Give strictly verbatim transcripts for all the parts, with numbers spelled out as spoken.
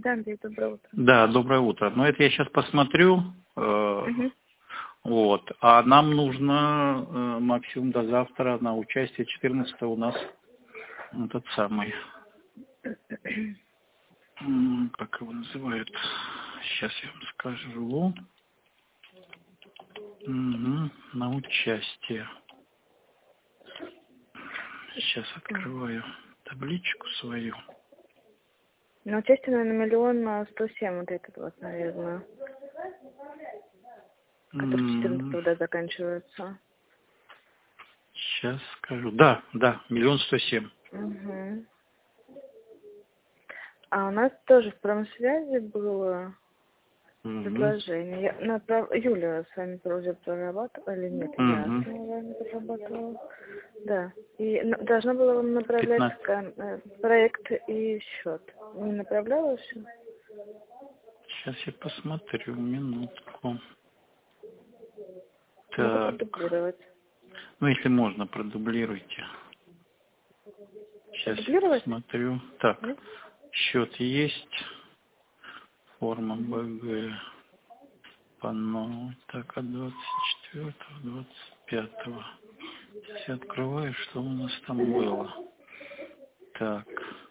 Да, Андрей, доброе утро. Да, доброе утро. Но это я сейчас посмотрю. Э, Угу. вот. А нам нужно э, максимум до завтра на участие четырнадцатого у нас этот самый, м, как его называют, сейчас я вам скажу. Угу, на участие. Сейчас открываю табличку свою. На участие, наверное, миллион сто семь вот этот вот, наверное, который четырнадцатого да, заканчивается. Сейчас скажу. Да, да, миллион сто семь. Угу. А у нас тоже в промсвязи было Угу. предложение. Я направ... Юля с вами уже прорабатывала или нет? Угу. Я с вами прорабатывала. Да. И ну, должна была вам направлять скан... проект и счет. Не направляла еще? Сейчас я посмотрю, минутку. Могу Так. продублировать. Ну, если можно, продублируйте. Сейчас я посмотрю. Так, Нет? счет есть. Форма БГ. Панно. Так, от двадцать четвёртого, двадцать пятого. Сейчас я открываю, что у нас там было. Так.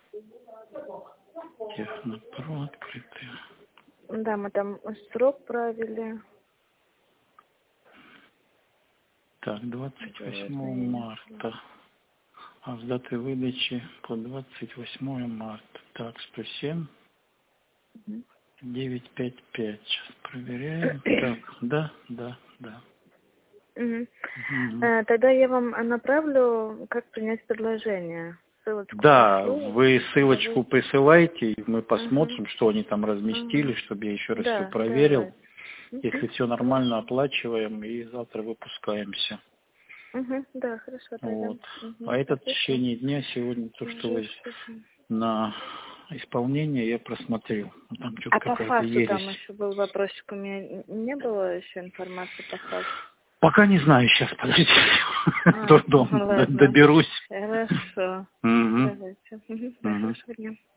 Технопро открытый. Да, мы там срок правили. Так, двадцать восьмого марта. А с даты выдачи по двадцать восьмое марта. Так, сто семь. девять пять пять. Сейчас проверяем. Так, да, да, да. Угу. Угу. А, тогда я вам направлю, как принять предложение. Ссылочку Да, пришлю. вы ссылочку присылайте, и мы посмотрим, Угу. что они там разместили, Угу. чтобы я еще раз Да, все проверил. давай. Если все нормально, оплачиваем и завтра выпускаемся. Угу. Да, хорошо, тогда. Вот. Угу. А это в Спасибо. течение дня сегодня то, что вы на исполнение я просмотрел. Там что-то А по какая-то фасу ересь. там еще был вопросик, у меня не было еще информации по фасу. Пока не знаю, сейчас, подождите. А, Дурдом ладно. доберусь. Хорошо. Угу. Давайте. Угу. Да, Угу. хорошего дня.